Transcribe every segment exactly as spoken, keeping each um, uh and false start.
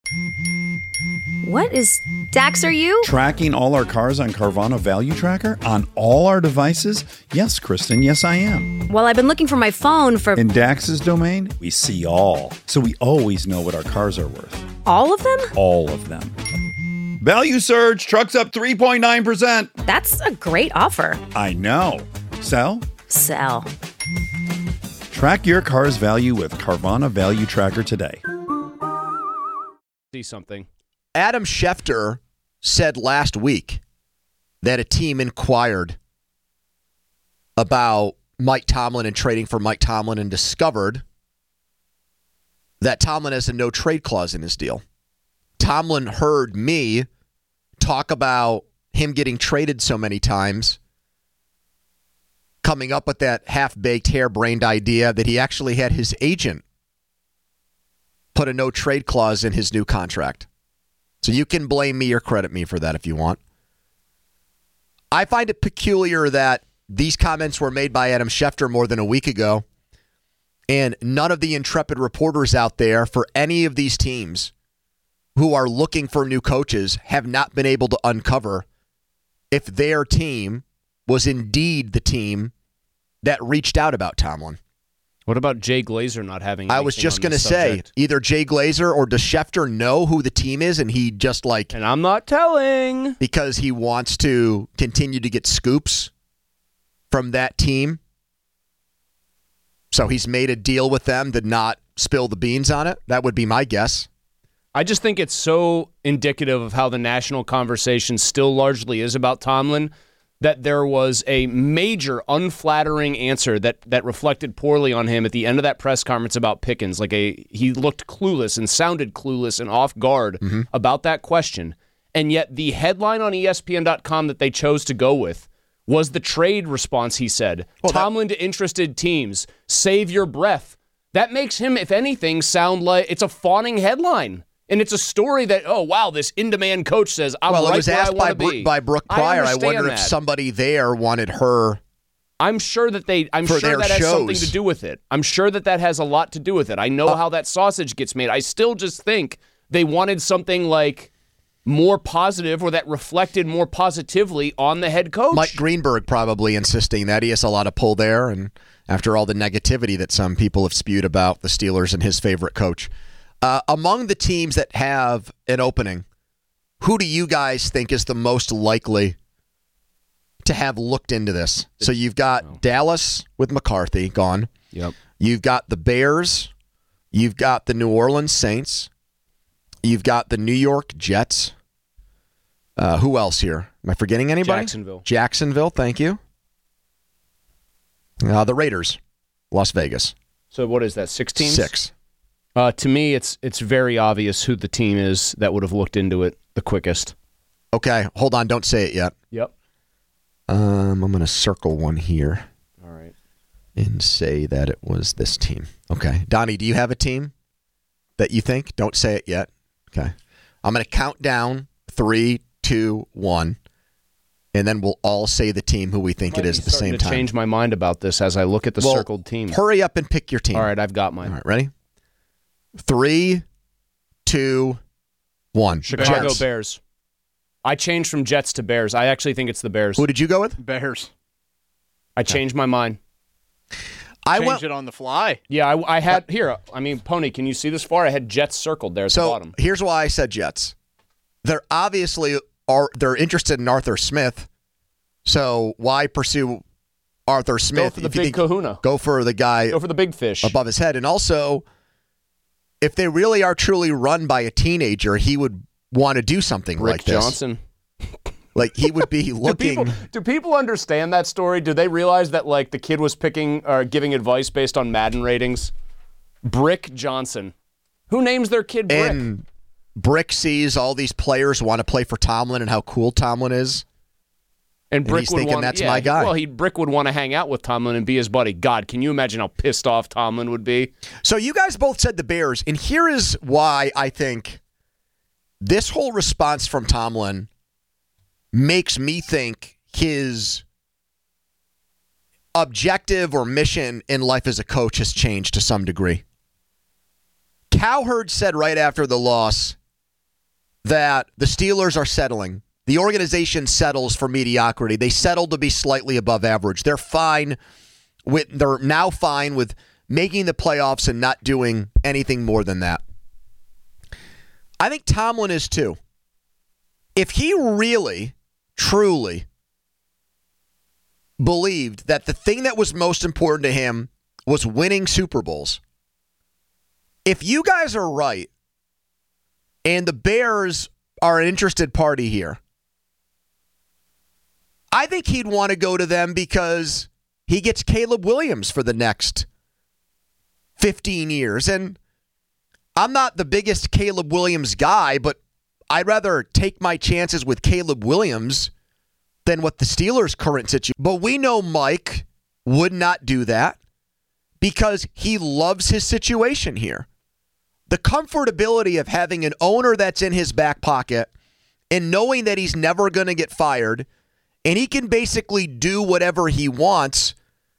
What is... Dax, are you? Tracking all our cars on Carvana Value Tracker on all our devices? Yes, Kristen, yes I am. Well, I've been looking for my phone for... In Dax's domain, we see all. So we always know what our cars are worth. All of them? All of them. Value surge, trucks up three point nine percent. That's a great offer. I know. Sell? Sell. Track your car's value with Carvana Value Tracker today. See something. Adam Schefter said last week that a team inquired about Mike Tomlin and trading for Mike Tomlin and discovered that Tomlin has a no-trade clause in his deal. Tomlin heard me talk about him getting traded so many times, coming up with that half-baked, harebrained idea that he actually had his agent put a no-trade clause in his new contract. So you can blame me or credit me for that if you want. I find it peculiar that these comments were made by Adam Schefter more than a week ago, and none of the intrepid reporters out there for any of these teams who are looking for new coaches have not been able to uncover if their team was indeed the team that reached out about Tomlin. What about Jay Glazer not having I was just going to say, either Jay Glazer or does Schefter know who the team is and he just like... And I'm not telling. Because he wants to continue to get scoops from that team. So he's made a deal with them to not spill the beans on it. That would be my guess. I just think it's so indicative of how the national conversation still largely is about Tomlin that there was a major unflattering answer that that reflected poorly on him at the end of that press conference about Pickens. Like a he looked clueless and sounded clueless and off guard mm-hmm. about that question. And yet the headline on E S P N dot com that they chose to go with was the trade response, he said. Well, Tomlin that- to interested teams, save your breath. That makes him, if anything, sound like it's a fawning headline. And it's a story that, oh, wow, this in-demand coach says, I'm well, right it was where asked I want by, to Bro- be. by Brooke Pryor. I, I wonder that. if somebody there wanted her. I'm sure that they. I'm sure that has shows. something to do with it. I'm sure that that has a lot to do with it. I know uh, how that sausage gets made. I still just think they wanted something like more positive or that reflected more positively on the head coach. Mike Greenberg probably insisting that he has a lot of pull there, and after all the negativity that some people have spewed about the Steelers and his favorite coach. Uh, among the teams that have an opening, who do you guys think is the most likely to have looked into this? So you've got oh. Dallas with McCarthy gone. Yep. You've got the Bears. You've got the New Orleans Saints. You've got the New York Jets. Uh, who else here? Am I forgetting anybody? Jacksonville. Jacksonville, thank you. Uh, the Raiders, Las Vegas. So what is that, six teams? Six. Uh, to me, it's it's very obvious who the team is that would have looked into it the quickest. Okay, hold on. Don't say it yet. Yep. Um, I'm going to circle one here. All right. And say that it was this team. Okay. Donnie, do you have a team that you think? Don't say it yet. Okay. I'm going to count down three, two, one, and then we'll all say the team who we think it is at the same to time. Change my mind about this as I look at the well, circled team. Hurry up and pick your team. All right, I've got mine. All right, ready? Three, two, one. Chicago Jets. Bears. I changed from Jets to Bears. I actually think it's the Bears. Who did you go with? Bears. I changed my mind. I Changed went it on the fly. Yeah, I, I had here. I mean, Pony, can you see this far? I had Jets circled there at so the bottom. Here's why I said Jets. They're obviously are they're interested in Arthur Smith. So why pursue Arthur Smith? Go for the if you big think, kahuna. Go for the guy. Go for the big fish above his head. And also, if they really are truly run by a teenager, he would want to do something Rick like this. Johnson. Like he would be looking. do, people, do people understand that story? Do they realize that like the kid was picking or giving advice based on Madden ratings? Brick Johnson. Who names their kid Brick? And Brick sees all these players want to play for Tomlin and how cool Tomlin is. And Brick and he's would thinking want, that's yeah, my guy. Well, he Brick would want to hang out with Tomlin and be his buddy. God, can you imagine how pissed off Tomlin would be? So you guys both said the Bears, and here is why I think this whole response from Tomlin makes me think his objective or mission in life as a coach has changed to some degree. Cowherd said right after the loss, that the Steelers are settling. The organization settles for mediocrity. They settle to be slightly above average. They're fine with they're now fine with making the playoffs and not doing anything more than that. I think Tomlin is too. If he really, truly believed that the thing that was most important to him was winning Super Bowls, if you guys are right and the Bears are an interested party here, I think he'd want to go to them because he gets Caleb Williams for the next fifteen years. And I'm not the biggest Caleb Williams guy, but I'd rather take my chances with Caleb Williams than with the Steelers' current situation. But we know Mike would not do that because he loves his situation here. The comfortability of having an owner that's in his back pocket and knowing that he's never going to get fired and he can basically do whatever he wants,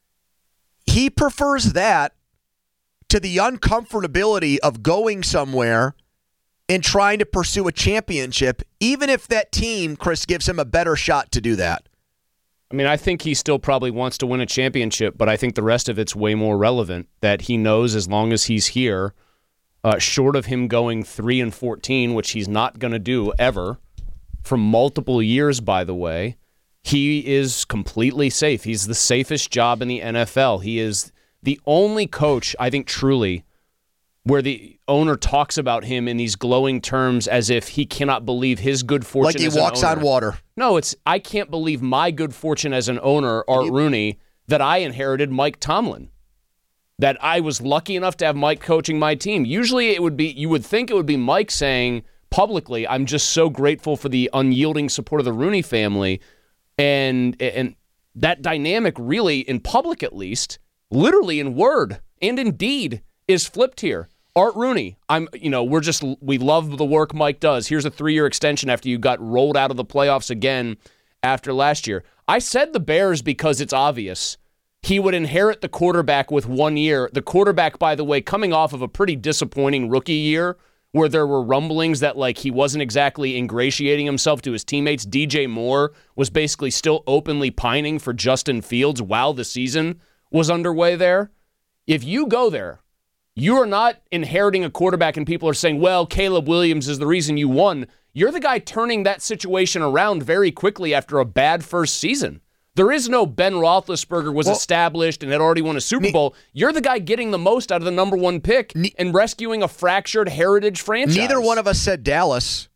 he prefers that to the uncomfortability of going somewhere and trying to pursue a championship, even if that team, Chris, gives him a better shot to do that. I mean, I think he still probably wants to win a championship, but I think the rest of it's way more relevant, that he knows as long as he's here, uh, short of him going three and fourteen, which he's not going to do ever, for multiple years, by the way, he is completely safe. He's the safest job in the N F L. He is the only coach, I think, truly, where the owner talks about him in these glowing terms as if he cannot believe his good fortune like he as an walks owner. on water. No, it's I can't believe my good fortune as an owner, Art You- Rooney, that I inherited Mike Tomlin. That I was lucky enough to have Mike coaching my team. Usually it would be, you would think it would be Mike saying publicly, I'm just so grateful for the unyielding support of the Rooney family. And and that dynamic really, in public at least, literally in word and in deed, is flipped here. Art Rooney, I'm, you know, we're just, we love the work Mike does. Here's a three-year extension after you got rolled out of the playoffs again after last year. I said the Bears because it's obvious. He would inherit the quarterback with one year. The quarterback, by the way, coming off of a pretty disappointing rookie year where there were rumblings that like he wasn't exactly ingratiating himself to his teammates. D J Moore was basically still openly pining for Justin Fields while the season was underway there. If you go there, you are not inheriting a quarterback and people are saying, well, Caleb Williams is the reason you won. You're the guy turning that situation around very quickly after a bad first season. There is no Ben Roethlisberger was well, established and had already won a Super ne- Bowl. You're the guy getting the most out of the number one pick ne- and rescuing a fractured heritage franchise. Neither one of us said Dallas.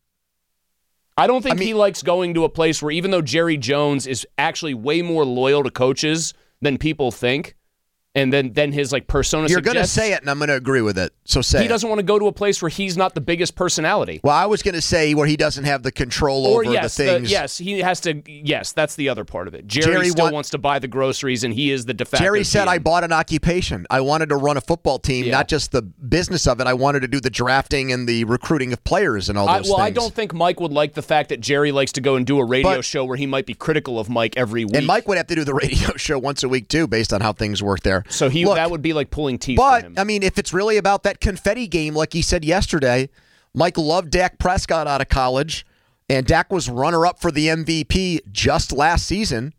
I don't think I mean, he likes going to a place where even though Jerry Jones is actually way more loyal to coaches than people think, and then, then his like persona You're going to suggests, say it, and I'm going to agree with it. So say he it. doesn't want to go to a place where he's not the biggest personality. Well, I was going to say where he doesn't have the control or over yes, the things. The, yes, he has to. Yes, that's the other part of it. Jerry, Jerry still want, wants to buy the groceries, and he is the de facto Jerry said, G M. I bought an occupation. I wanted to run a football team, Yeah. not just the business of it. I wanted to do the drafting and the recruiting of players and all I, those well, things. I don't think Mike would like the fact that Jerry likes to go and do a radio But, show where he might be critical of Mike every week. And Mike would have to do the radio show once a week, too, based on how things work there. So he Look, that would be like pulling teeth But, for him. I mean, if it's really about that confetti game, like he said yesterday, Mike loved Dak Prescott out of college, and Dak was runner-up for the M V P just last season.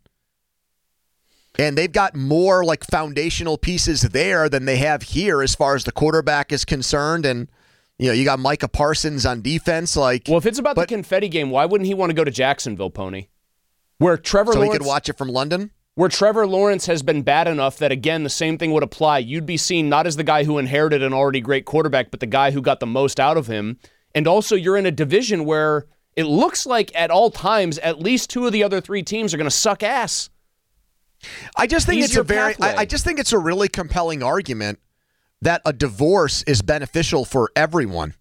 And they've got more like foundational pieces there than they have here as far as the quarterback is concerned. And, you know, you got Micah Parsons on defense. Like, well, if it's about but, the confetti game, why wouldn't he want to go to Jacksonville, Pony? Where Trevor so Lawrence, he could watch it from London? Where Trevor Lawrence has been bad enough that, again, the same thing would apply. You'd be seen not as the guy who inherited an already great quarterback, but the guy who got the most out of him. And also, you're in a division where it looks like at all times, at least two of the other three teams are going to suck ass. I just think Easier it's a very, pathway. I, I just think it's a really compelling argument that a divorce is beneficial for everyone.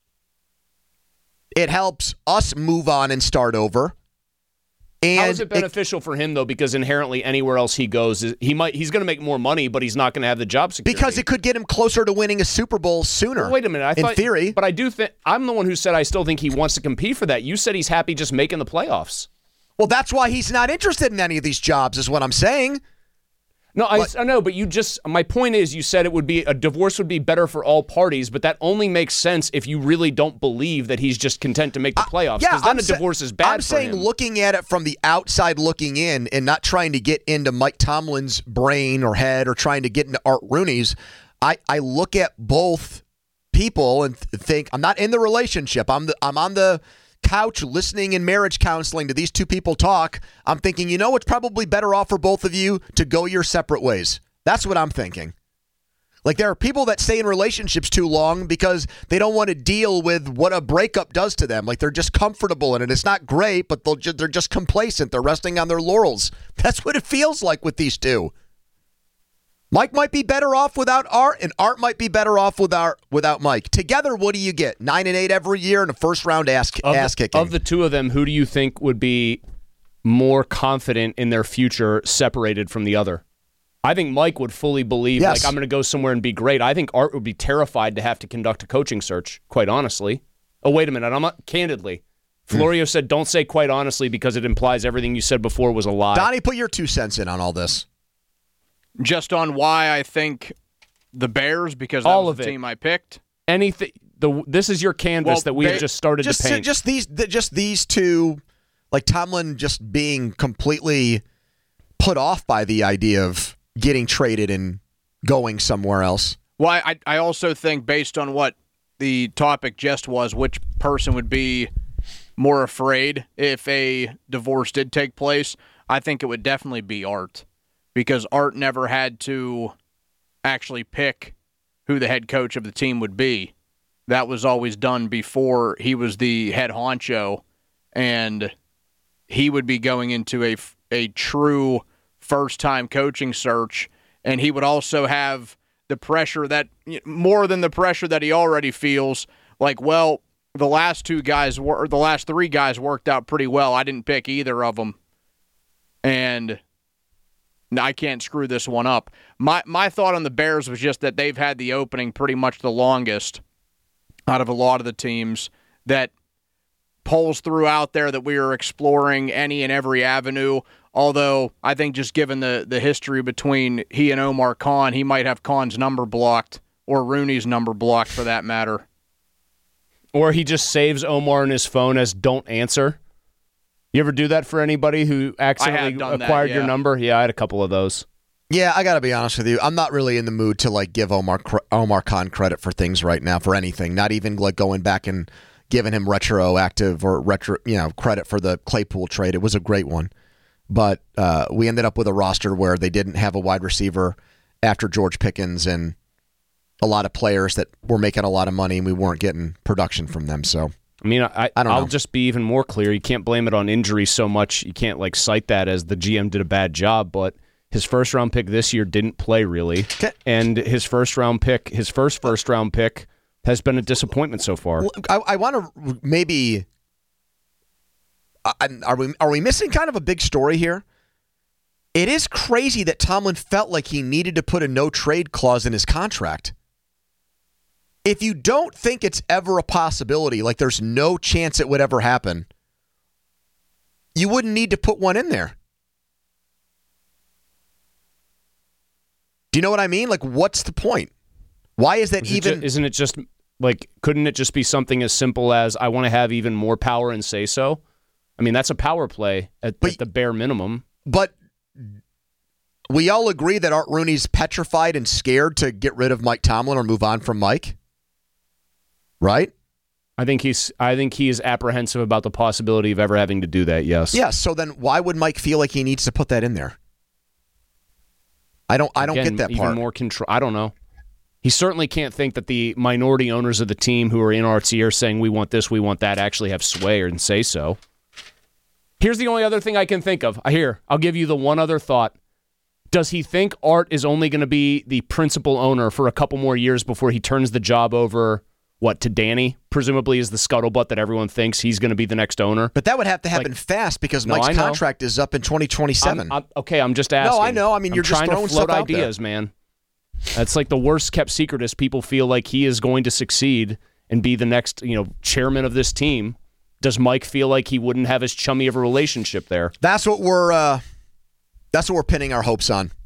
It helps us move on and start over. And How is it beneficial it, for him though? Because inherently, anywhere else he goes, he might he's going to make more money, but he's not going to have the job security. Because it could get him closer to winning a Super Bowl sooner. Well, wait a minute, I in thought, theory, but I do think I'm the one who said I still think he wants to compete for that. You said he's happy just making the playoffs. Well, that's why he's not interested in any of these jobs, is what I'm saying. No, I, I know, but you just, my point is, you said it would be, a divorce would be better for all parties, but that only makes sense if you really don't believe that he's just content to make the playoffs, because uh, yeah, then I'm a sa- divorce is bad I'm for saying him. Looking at it from the outside looking in and not trying to get into Mike Tomlin's brain or head or trying to get into Art Rooney's, I, I look at both people and th- think, I'm not in the relationship. I'm the, I'm on the couch listening in marriage counseling to these two people talk. I'm thinking, you know, it's probably better off for both of you to go your separate ways. That's what I'm thinking. Like, there are people that stay in relationships too long because they don't want to deal with what a breakup does to them. Like, they're just comfortable in it. It's not great, but they'll ju- they're just complacent. They're resting on their laurels. That's what it feels like with these two. Mike might be better off without Art, and Art might be better off without without Mike. Together, what do you get? Nine and eight every year and a first round ass, of ass the, kicking. Of the two of them, who do you think would be more confident in their future separated from the other? I think Mike would fully believe, yes. like, I'm going to go somewhere and be great. I think Art would be terrified to have to conduct a coaching search, quite honestly. Oh, wait a minute. I'm not, candidly. Florio mm. said, don't say quite honestly because it implies everything you said before was a lie. Donnie, put your two cents in on all this. Just on why I think the Bears, because that all was of the it. team I picked. Anything. The this is your canvas well, that we've they, just started just, to paint. Just these, just these two, like Tomlin, just being completely put off by the idea of getting traded and going somewhere else. Well, I I also think based on what the topic just was, which person would be more afraid if a divorce did take place? I think it would definitely be Art. Because Art never had to actually pick who the head coach of the team would be. That was always done before he was the head honcho, and he would be going into a, a true first-time coaching search, and he would also have the pressure that, more than the pressure that he already feels, like, well, the last two guys, were, the last three guys worked out pretty well. I didn't pick either of them. And I can't screw this one up. My my thought on the Bears was just that they've had the opening pretty much the longest out of a lot of the teams, that polls threw out there that we are exploring any and every avenue, although I think just given the, the history between he and Omar Khan, he might have Khan's number blocked, or Rooney's number blocked for that matter. Or he just saves Omar in his phone as don't answer. You ever do that for anybody who accidentally acquired that, yeah. your number? Yeah, I had a couple of those. Yeah, I got to be honest with you. I'm not really in the mood to like give Omar Omar Khan credit for things right now, for anything. Not even like going back and giving him retroactive or retro, you know, credit for the Claypool trade. It was a great one, but uh, we ended up with a roster where they didn't have a wide receiver after George Pickens and a lot of players that were making a lot of money, and we weren't getting production from them. So. I mean, I, I don't I'll know. just be even more clear. You can't blame it on injury so much. You can't like cite that as the G M did a bad job, but his first round pick this year didn't play really. Okay. And his first round pick, his first first round pick has been a disappointment so far. I, I want to maybe are we are we missing kind of a big story here? It is crazy that Tomlin felt like he needed to put a no trade clause in his contract. If you don't think it's ever a possibility, like there's no chance it would ever happen, you wouldn't need to put one in there. Do you know what I mean? Like, what's the point? Why is that is even... It ju- isn't it just, like, couldn't it just be something as simple as, I want to have even more power and say so? I mean, that's a power play at, but, at the bare minimum. But we all agree that Art Rooney's petrified and scared to get rid of Mike Tomlin or move on from Mike? Right? I think he's I think he is apprehensive about the possibility of ever having to do that, yes. Yeah, so then why would Mike feel like he needs to put that in there? I don't I don't Again, get that even part. more control. I don't know. He certainly can't think that the minority owners of the team who are in Art's ear saying we want this, we want that, actually have sway and say so. Here's the only other thing I can think of. Here, I'll give you the one other thought. Does he think Art is only going to be the principal owner for a couple more years before he turns the job over, what, to Danny? Presumably is the scuttlebutt that everyone thinks he's going to be the next owner. But that would have to happen like, fast because no, Mike's contract is up in twenty twenty-seven. I'm, I'm, okay, I'm just asking. No, I know. I mean, I'm you're just trying throwing to float stuff out ideas, there. man. That's like the worst kept secret is people feel like he is going to succeed and be the next, you know, chairman of this team. Does Mike feel like he wouldn't have as chummy of a relationship there? That's what we're uh, that's what we're pinning our hopes on.